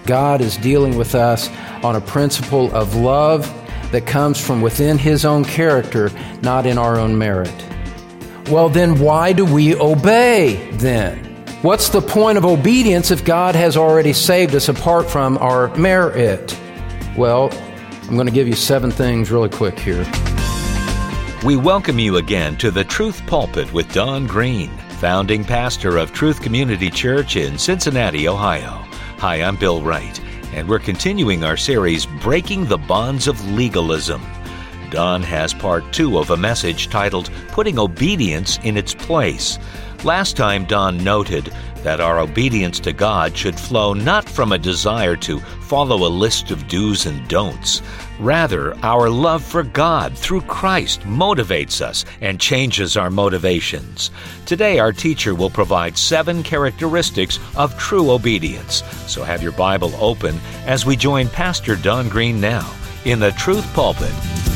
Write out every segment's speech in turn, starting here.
God is dealing with us on a principle of love that comes from within His own character, not in our own merit. Well, then why do we obey then? What's the point of obedience if God has already saved us apart from our merit? Well, I'm going to give you 7 things really quick here. We welcome you again to the Truth Pulpit with Don Green, founding pastor of Truth Community Church in Cincinnati, Ohio. Hi, I'm Bill Wright, and we're continuing our series, Breaking the Bonds of Legalism. Don has part 2 of a message titled, Putting Obedience in Its Place. Last time, Don noted that our obedience to God should flow not from a desire to follow a list of do's and don'ts. Rather, our love for God through Christ motivates us and changes our motivations. Today, our teacher will provide 7 characteristics of true obedience. So have your Bible open as we join Pastor Don Green now in the Truth Pulpit.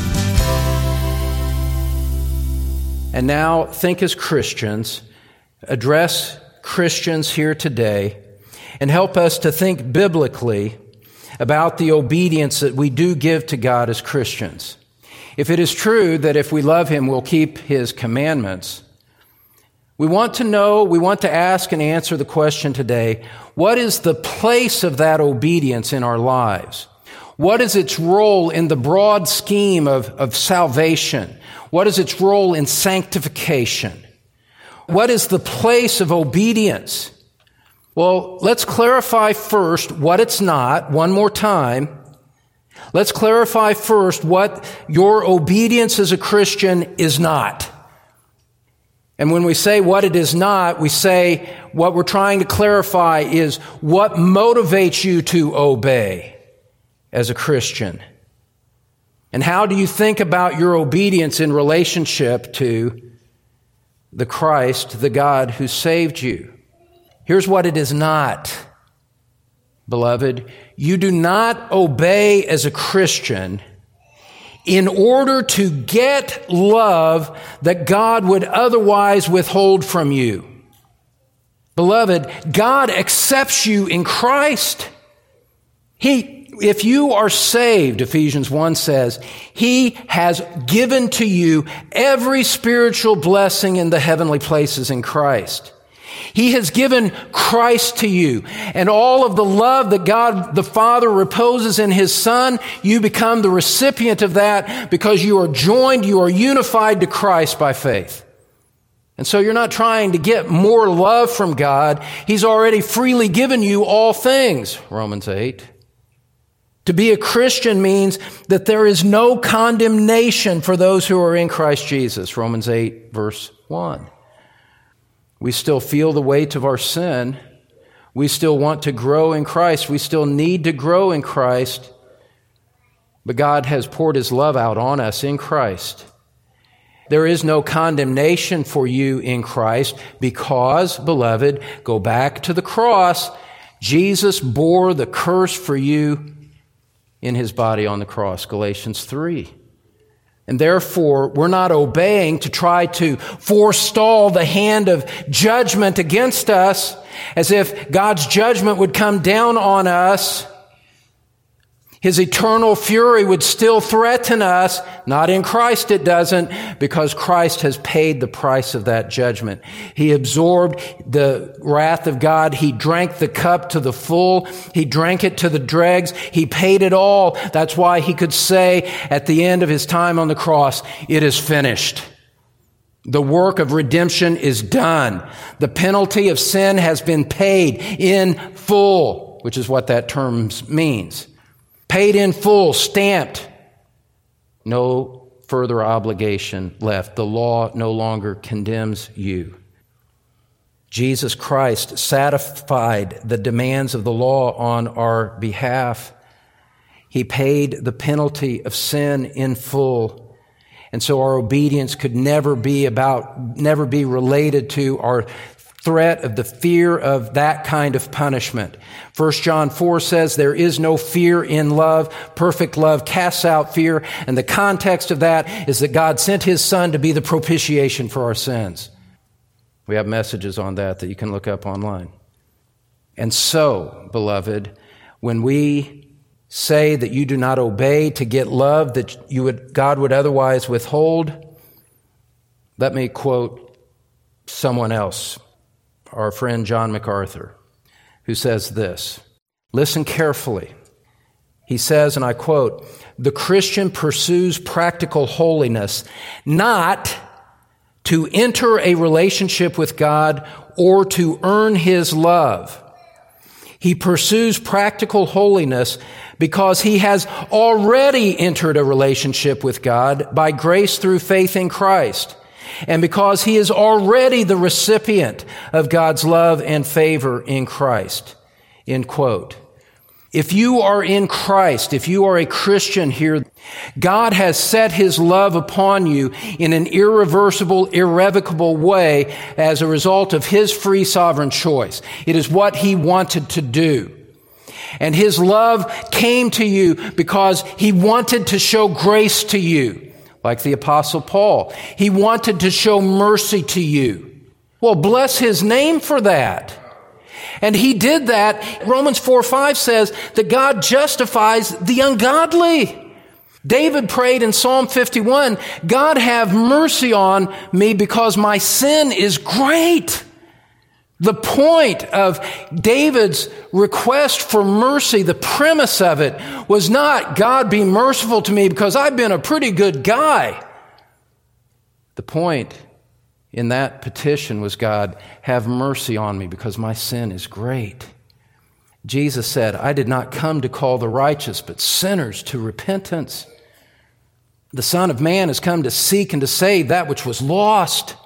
And now, think as Christians, address Christians here today, and help us to think biblically about the obedience that we do give to God as Christians. If it is true that if we love Him, we'll keep His commandments, we want to ask and answer the question today, what is the place of that obedience in our lives? What is its role in the broad scheme of salvation? What is its role in sanctification? What is the place of obedience? Well, let's clarify first what it's not, one more time. Let's clarify first what your obedience as a Christian is not. And when we say what it is not, we say what we're trying to clarify is what motivates you to obey as a Christian. And how do you think about your obedience in relationship to the Christ, the God who saved you? Here's what it is not, beloved. You do not obey as a Christian in order to get love that God would otherwise withhold from you. Beloved, God accepts you in Christ. If you are saved, Ephesians 1 says, He has given to you every spiritual blessing in the heavenly places in Christ. He has given Christ to you, and all of the love that God the Father reposes in His Son, you become the recipient of that because you are unified to Christ by faith. And so you're not trying to get more love from God. He's already freely given you all things, Romans 8. To be a Christian means that there is no condemnation for those who are in Christ Jesus, Romans 8, verse 1. We still feel the weight of our sin. We still want to grow in Christ. We still need to grow in Christ. But God has poured His love out on us in Christ. There is no condemnation for you in Christ because, beloved, go back to the cross. Jesus bore the curse for you in His body on the cross, Galatians 3. And therefore, we're not obeying to try to forestall the hand of judgment against us as if God's judgment would come down on us. His eternal fury would still threaten us. Not in Christ it doesn't, because Christ has paid the price of that judgment. He absorbed the wrath of God. He drank the cup to the full. He drank it to the dregs. He paid it all. That's why He could say at the end of His time on the cross, it is finished. The work of redemption is done. The penalty of sin has been paid in full, which is what that term means. Paid in full, stamped. No further obligation left. The law no longer condemns you. Jesus Christ satisfied the demands of the law on our behalf. He paid the penalty of sin in full. And so our obedience could never be related to our threat of the fear of that kind of punishment. 1 John 4 says there is no fear in love. Perfect love casts out fear. And the context of that is that God sent His Son to be the propitiation for our sins. We have messages on that you can look up online. And so, beloved, when we say that you do not obey to get love that God would otherwise withhold, let me quote someone else, our friend John MacArthur, who says this. Listen carefully. He says, and I quote, "The Christian pursues practical holiness not to enter a relationship with God or to earn His love. He pursues practical holiness because he has already entered a relationship with God by grace through faith in Christ, and because he is already the recipient of God's love and favor in Christ." End quote. If you are in Christ, if you are a Christian here, God has set His love upon you in an irreversible, irrevocable way as a result of His free sovereign choice. It is what He wanted to do. And His love came to you because He wanted to show grace to you, like the Apostle Paul. He wanted to show mercy to you. Well, bless His name for that. And He did that. Romans 4:5 says that God justifies the ungodly. David prayed in Psalm 51, "God have mercy on me because my sin is great." The point of David's request for mercy, the premise of it, was not, "God be merciful to me because I've been a pretty good guy." The point in that petition was, "God, have mercy on me because my sin is great." Jesus said, "I did not come to call the righteous, but sinners to repentance." The Son of Man has come to seek and to save that which was lost.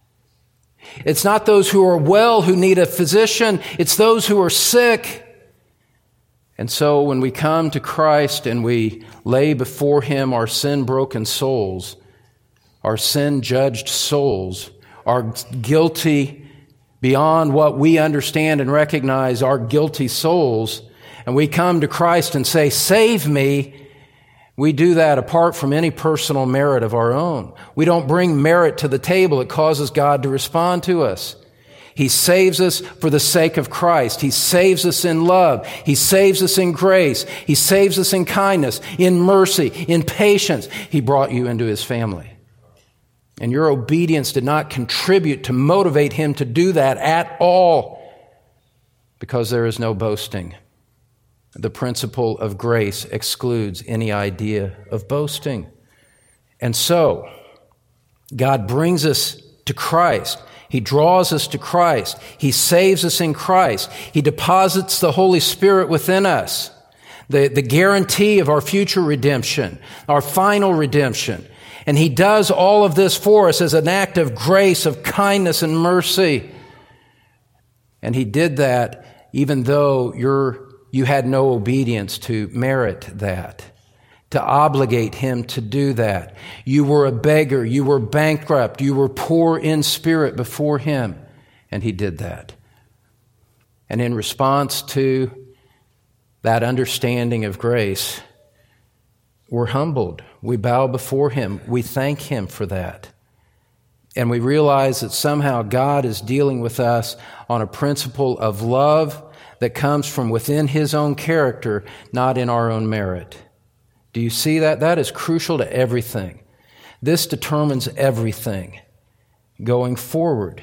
It's not those who are well who need a physician. It's those who are sick. And so when we come to Christ and we lay before Him our sin-broken souls, our sin-judged souls, our guilty beyond what we understand and recognize, our guilty souls, and we come to Christ and say, "Save me," we do that apart from any personal merit of our own. We don't bring merit to the table. It causes God to respond to us. He saves us for the sake of Christ. He saves us in love. He saves us in grace. He saves us in kindness, in mercy, in patience. He brought you into His family. And your obedience did not contribute to motivate Him to do that at all, because there is no boasting. The principle of grace excludes any idea of boasting. And so, God brings us to Christ. He draws us to Christ. He saves us in Christ. He deposits the Holy Spirit within us, the guarantee of our future redemption, our final redemption. And He does all of this for us as an act of grace, of kindness and mercy. And He did that even though you had no obedience to merit that, to obligate Him to do that. You were a beggar, you were bankrupt, you were poor in spirit before Him, and He did that. And in response to that understanding of grace, we're humbled. We bow before Him. We thank Him for that. And we realize that somehow God is dealing with us on a principle of love that comes from within His own character, not in our own merit. Do you see that? That is crucial to everything. This determines everything going forward.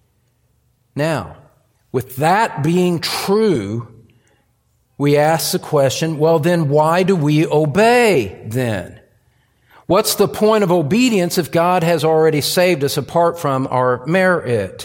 Now, with that being true, we ask the question, well, then why do we obey then? What's the point of obedience if God has already saved us apart from our merit?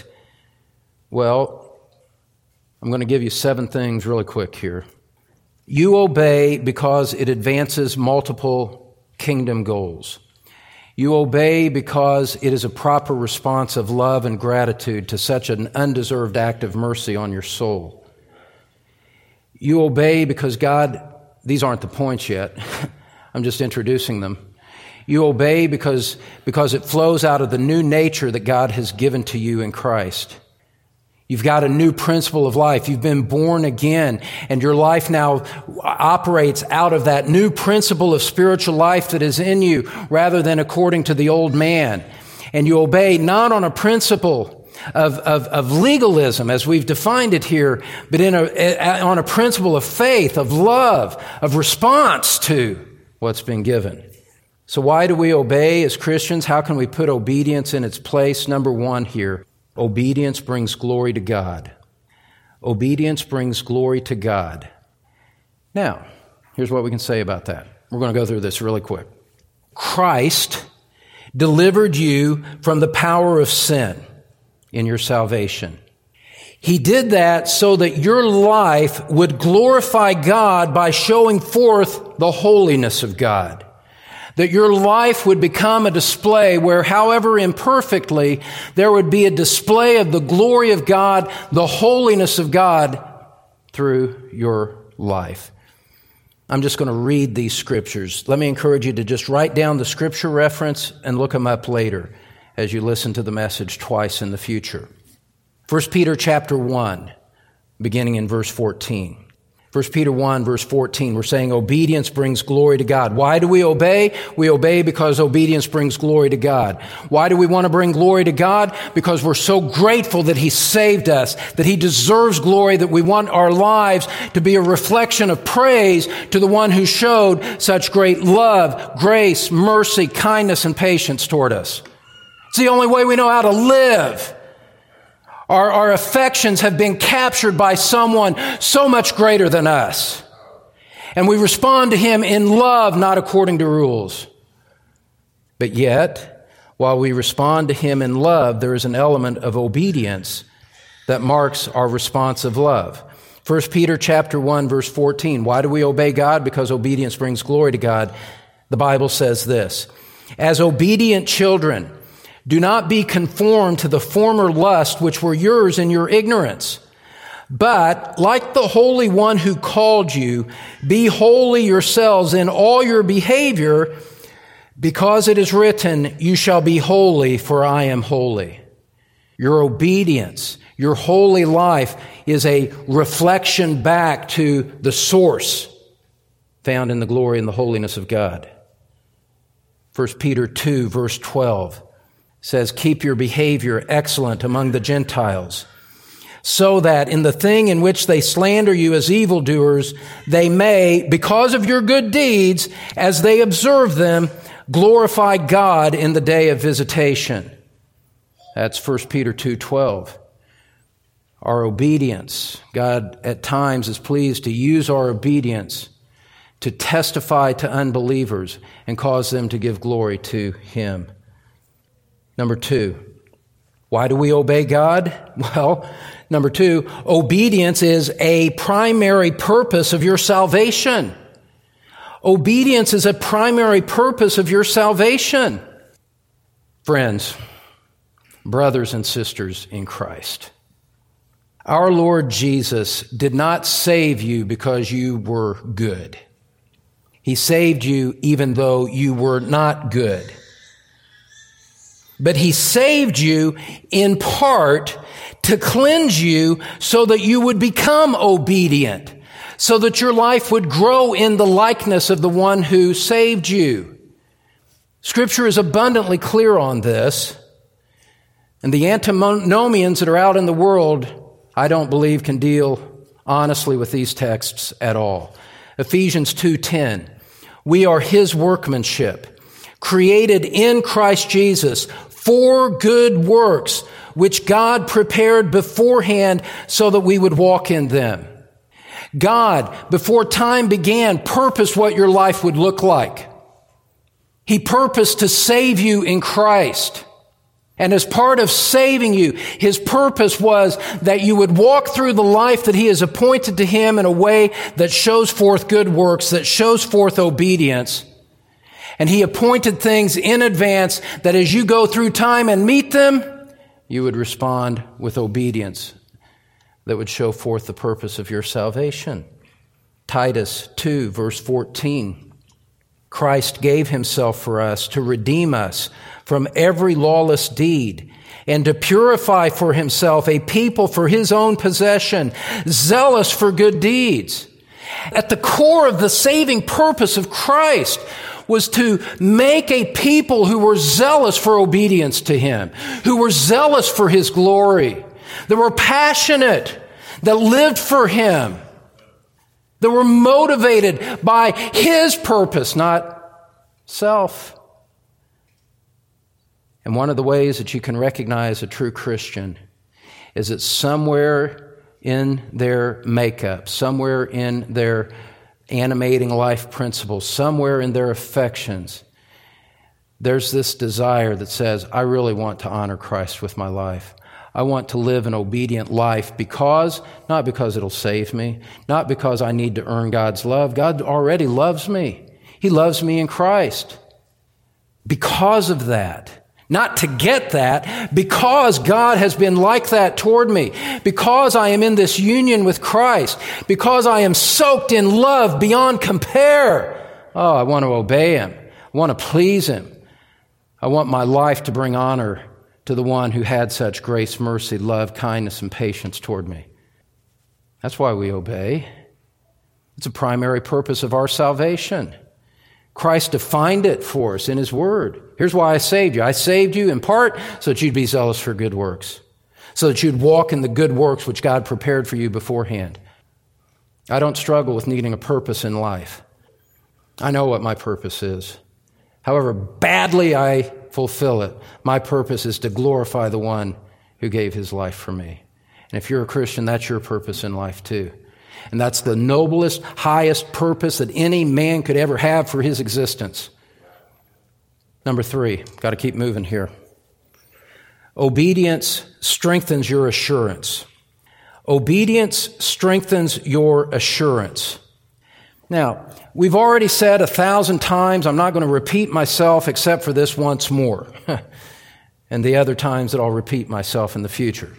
Well, I'm going to give you 7 things really quick here. You obey because it advances multiple kingdom goals. You obey because it is a proper response of love and gratitude to such an undeserved act of mercy on your soul. You obey because God, these aren't the points yet, I'm just introducing them. You obey because it flows out of the new nature that God has given to you in Christ. You've got a new principle of life. You've been born again, and your life now operates out of that new principle of spiritual life that is in you rather than according to the old man. And you obey not on a principle of legalism as we've defined it here, but on a principle of faith, of love, of response to what's been given. So why do we obey as Christians? How can we put obedience in its place? Number one here, obedience brings glory to God. Obedience brings glory to God. Now, here's what we can say about that. We're going to go through this really quick. Christ delivered you from the power of sin in your salvation. He did that so that your life would glorify God by showing forth the holiness of God. That your life would become a display where, however imperfectly, there would be a display of the glory of God, the holiness of God through your life. I'm just going to read these scriptures. Let me encourage you to just write down the scripture reference and look them up later as you listen to the message twice in the future. 1 Peter chapter 1, beginning in verse 14. 1 Peter 1, verse 14, we're saying obedience brings glory to God. Why do we obey? We obey because obedience brings glory to God. Why do we want to bring glory to God? Because we're so grateful that He saved us, that He deserves glory, that we want our lives to be a reflection of praise to the one who showed such great love, grace, mercy, kindness, and patience toward us. It's the only way we know how to live. Our affections have been captured by someone so much greater than us. And we respond to Him in love, not according to rules. But yet, while we respond to Him in love, there is an element of obedience that marks our response of love. 1 Peter chapter 1, verse 14. Why do we obey God? Because obedience brings glory to God. The Bible says this, as obedient children, do not be conformed to the former lust which were yours in your ignorance. But, like the Holy One who called you, be holy yourselves in all your behavior, because it is written, you shall be holy, for I am holy. Your obedience, your holy life is a reflection back to the source found in the glory and the holiness of God. 1 Peter 2, verse 12. Says, keep your behavior excellent among the Gentiles, so that in the thing in which they slander you as evildoers, they may, because of your good deeds, as they observe them, glorify God in the day of visitation. That's 1 Peter 2:12. Our obedience, God at times is pleased to use our obedience to testify to unbelievers and cause them to give glory to Him. Number two, why do we obey God? Well, number two, obedience is a primary purpose of your salvation. Obedience is a primary purpose of your salvation. Friends, brothers and sisters in Christ, our Lord Jesus did not save you because you were good. He saved you even though you were not good. But He saved you in part to cleanse you so that you would become obedient, so that your life would grow in the likeness of the one who saved you. Scripture is abundantly clear on this, and the antinomians that are out in the world, I don't believe, can deal honestly with these texts at all. Ephesians 2:10, we are His workmanship, created in Christ Jesus for good works, which God prepared beforehand so that we would walk in them. God, before time began, purposed what your life would look like. He purposed to save you in Christ. And as part of saving you, His purpose was that you would walk through the life that He has appointed to Him in a way that shows forth good works, that shows forth obedience. And He appointed things in advance that as you go through time and meet them, you would respond with obedience that would show forth the purpose of your salvation. Titus 2, verse 14. Christ gave Himself for us to redeem us from every lawless deed and to purify for Himself a people for His own possession, zealous for good deeds. At the core of the saving purpose of Christ was to make a people who were zealous for obedience to Him, who were zealous for His glory, that were passionate, that lived for Him, that were motivated by His purpose, not self. And one of the ways that you can recognize a true Christian is that somewhere in their makeup, somewhere in their animating life principles, somewhere in their affections, there's this desire that says, I really want to honor Christ with my life. I want to live an obedient life not because it'll save me, not because I need to earn God's love. God already loves me. He loves me in Christ. Because of that, not to get that, because God has been like that toward me, because I am in this union with Christ, because I am soaked in love beyond compare. Oh, I want to obey Him. I want to please Him. I want my life to bring honor to the one who had such grace, mercy, love, kindness, and patience toward me. That's why we obey. It's a primary purpose of our salvation. Christ defined it for us in His Word. Here's why I saved you. I saved you in part so that you'd be zealous for good works, so that you'd walk in the good works which God prepared for you beforehand. I don't struggle with needing a purpose in life. I know what my purpose is. However badly I fulfill it, my purpose is to glorify the one who gave His life for me. And if you're a Christian, that's your purpose in life too. And that's the noblest, highest purpose that any man could ever have for his existence. Number 3, got to keep moving here. Obedience strengthens your assurance. Obedience strengthens your assurance. Now, we've already said 1,000 times, I'm not going to repeat myself except for this once more. And the other times that I'll repeat myself in the future.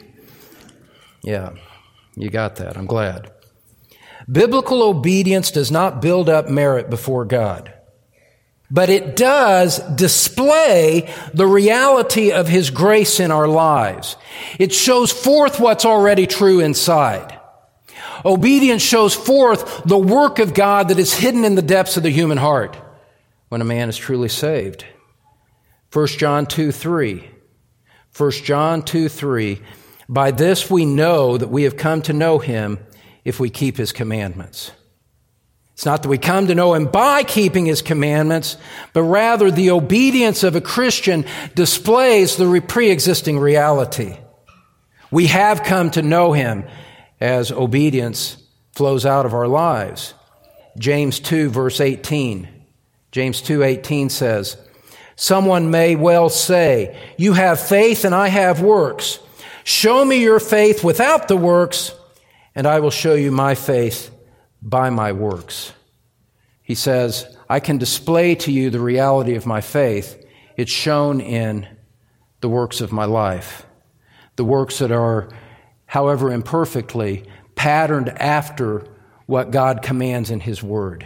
Yeah, you got that. I'm glad. Biblical obedience does not build up merit before God, but it does display the reality of His grace in our lives. It shows forth what's already true inside. Obedience shows forth the work of God that is hidden in the depths of the human heart when a man is truly saved. 1 John 2:3. 1 John 2:3. By this we know that we have come to know Him if we keep His commandments. It's not that we come to know Him by keeping His commandments, but rather the obedience of a Christian displays the pre-existing reality. We have come to know Him as obedience flows out of our lives. James 2, verse 18. James 2:18 says, someone may well say, you have faith and I have works. Show me your faith without the works, and I will show you my faith by my works. He says, I can display to you the reality of my faith. It's shown in the works of my life. The works that are, however imperfectly, patterned after what God commands in His Word.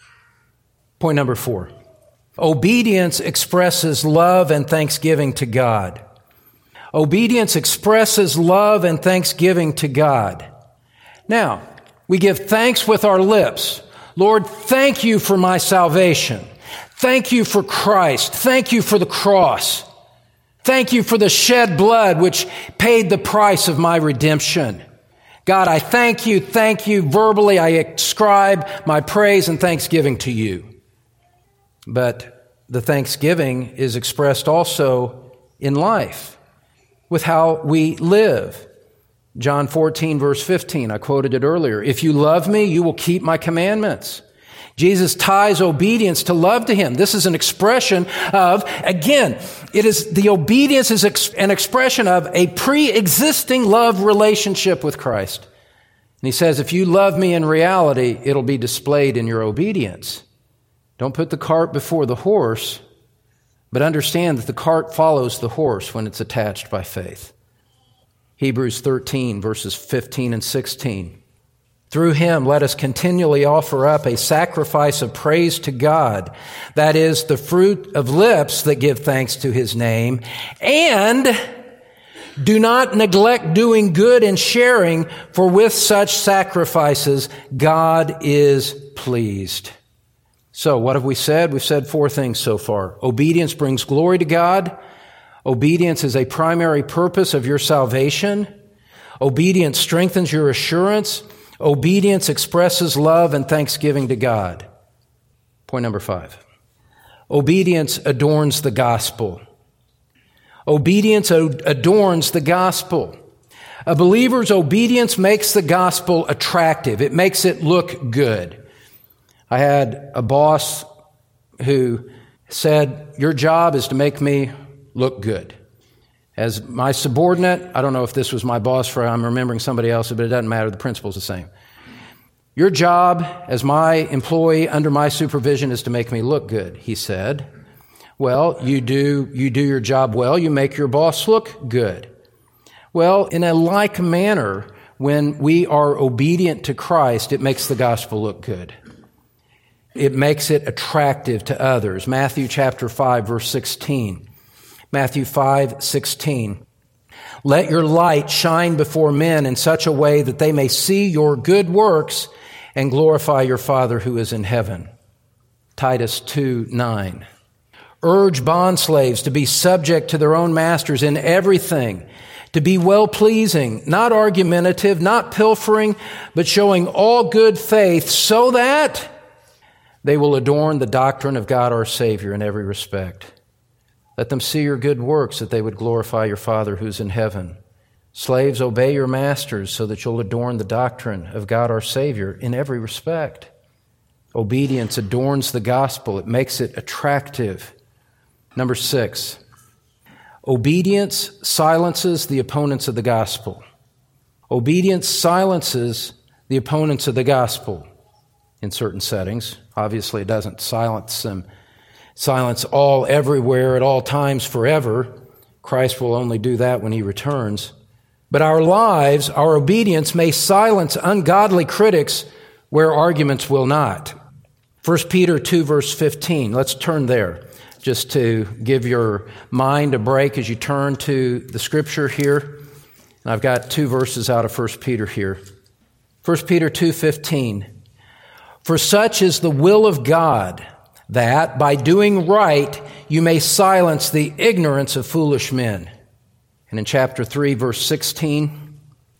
Point number 4. Obedience expresses love and thanksgiving to God. Obedience expresses love and thanksgiving to God. Now, we give thanks with our lips. Lord, thank you for my salvation. Thank you for Christ. Thank you for the cross. Thank you for the shed blood which paid the price of my redemption. God, I thank you. Verbally, I ascribe my praise and thanksgiving to you. But the thanksgiving is expressed also in life, with how we live. John 14, verse 15, I quoted it earlier. If you love me, you will keep my commandments. Jesus ties obedience to love to Him. This is an expression of, again, the obedience is an expression of a pre-existing love relationship with Christ. And He says, if you love me in reality, it'll be displayed in your obedience. Don't put the cart before the horse, but understand that the cart follows the horse when it's attached by faith. Hebrews 13, verses 15 and 16. Through Him, let us continually offer up a sacrifice of praise to God, that is, the fruit of lips that give thanks to His name, and do not neglect doing good and sharing, for with such sacrifices God is pleased. So what have we said? We've said 4 things so far. Obedience brings glory to God. Obedience is a primary purpose of your salvation. Obedience strengthens your assurance. Obedience expresses love and thanksgiving to God. Point number 5. Obedience adorns the gospel. Obedience adorns the gospel. A believer's obedience makes the gospel attractive. It makes it look good. I had a boss who said, your job is to make me look good. As my subordinate, I don't know if this was my boss or I'm remembering somebody else, but it doesn't matter. The principle's the same. Your job as my employee under my supervision is to make me look good, he said. Well, you do your job well. You make your boss look good. Well, in a like manner, when we are obedient to Christ, it makes the gospel look good. It makes it attractive to others. Matthew chapter 5, verse 16. Matthew 5:16. Let your light shine before men in such a way that they may see your good works and glorify your Father who is in heaven. Titus 2:9. Urge bondslaves to be subject to their own masters in everything, to be well-pleasing, not argumentative, not pilfering, but showing all good faith, so that they will adorn the doctrine of God our Savior in every respect. Let them see your good works, that they would glorify your Father who's in heaven. Slaves, obey your masters so that you'll adorn the doctrine of God our Savior in every respect. Obedience adorns the gospel. It makes it attractive. Number 6, obedience silences the opponents of the gospel. Obedience silences the opponents of the gospel in certain settings. Obviously, it doesn't silence them. Silence all, everywhere, at all times, forever. Christ will only do that when He returns. But our lives, our obedience may silence ungodly critics where arguments will not. 1 Peter 2, verse 15. Let's turn there just to give your mind a break as you turn to the Scripture here. And I've got 2 verses out of 1 Peter here. 1 Peter 2:15. For such is the will of God, that by doing right you may silence the ignorance of foolish men. And in chapter 3, verse 16,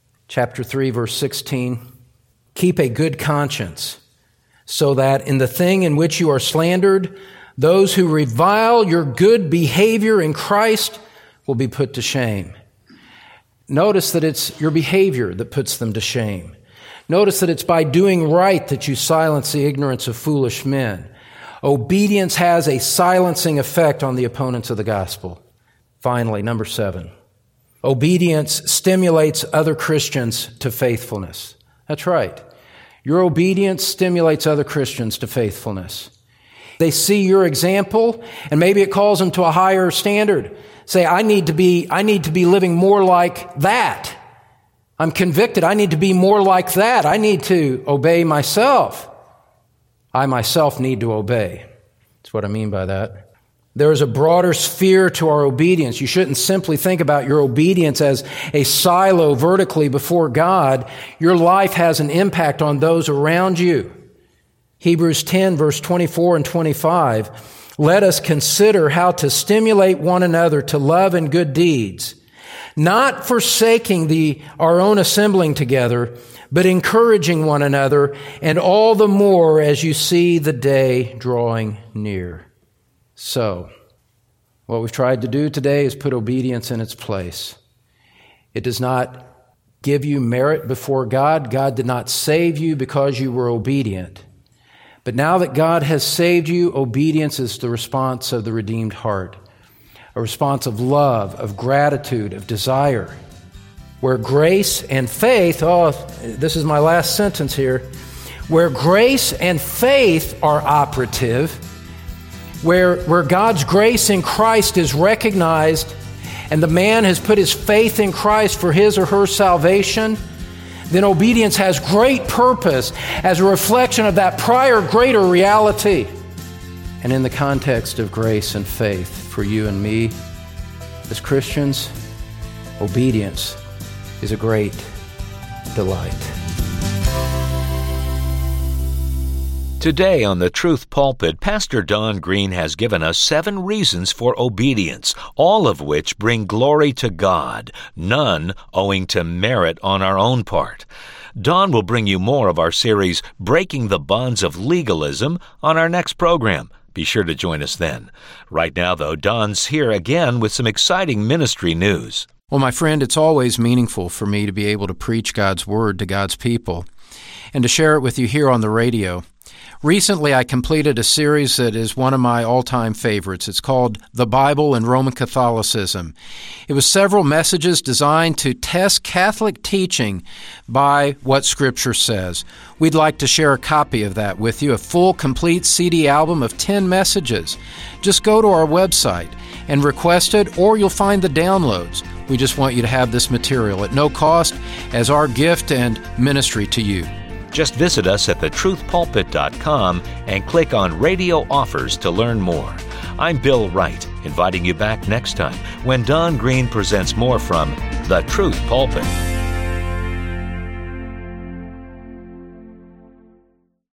keep a good conscience, so that in the thing in which you are slandered, those who revile your good behavior in Christ will be put to shame. Notice that it's your behavior that puts them to shame. Notice that it's by doing right that you silence the ignorance of foolish men. Obedience has a silencing effect on the opponents of the gospel. Finally, number 7, obedience stimulates other Christians to faithfulness. That's right. Your obedience stimulates other Christians to faithfulness. They see your example, and maybe it calls them to a higher standard. Say, I need to be living more like that. I'm convicted. I need to be more like that. I need to obey myself. I myself need to obey. That's what I mean by that. There is a broader sphere to our obedience. You shouldn't simply think about your obedience as a silo vertically before God. Your life has an impact on those around you. Hebrews 10, verse 24 and 25. Let us consider how to stimulate one another to love and good deeds, not forsaking our own assembling together, but encouraging one another, and all the more as you see the day drawing near. So, what we've tried to do today is put obedience in its place. It does not give you merit before God. God did not save you because you were obedient. But now that God has saved you, obedience is the response of the redeemed heart. A response of love, of gratitude, of desire. Where grace and faith, this is my last sentence here. Where grace and faith are operative, where God's grace in Christ is recognized, and the man has put his faith in Christ for his or her salvation, then obedience has great purpose as a reflection of that prior greater reality. And in the context of grace and faith for you and me, as Christians, obedience is a great delight. Today on the Truth Pulpit, Pastor Don Green has given us 7 reasons for obedience, all of which bring glory to God, none owing to merit on our own part. Don will bring you more of our series, Breaking the Bonds of Legalism, on our next program. Be sure to join us then. Right now, though, Don's here again with some exciting ministry news. Well, my friend, it's always meaningful for me to be able to preach God's Word to God's people and to share it with you here on the radio. Recently, I completed a series that is one of my all-time favorites. It's called The Bible and Roman Catholicism. It was several messages designed to test Catholic teaching by what Scripture says. We'd like to share a copy of that with you, a full, complete CD album of 10 messages. Just go to our website and request it, or you'll find the downloads. We just want you to have this material at no cost as our gift and ministry to you. Just visit us at thetruthpulpit.com and click on Radio Offers to learn more. I'm Bill Wright, inviting you back next time when Don Green presents more from The Truth Pulpit.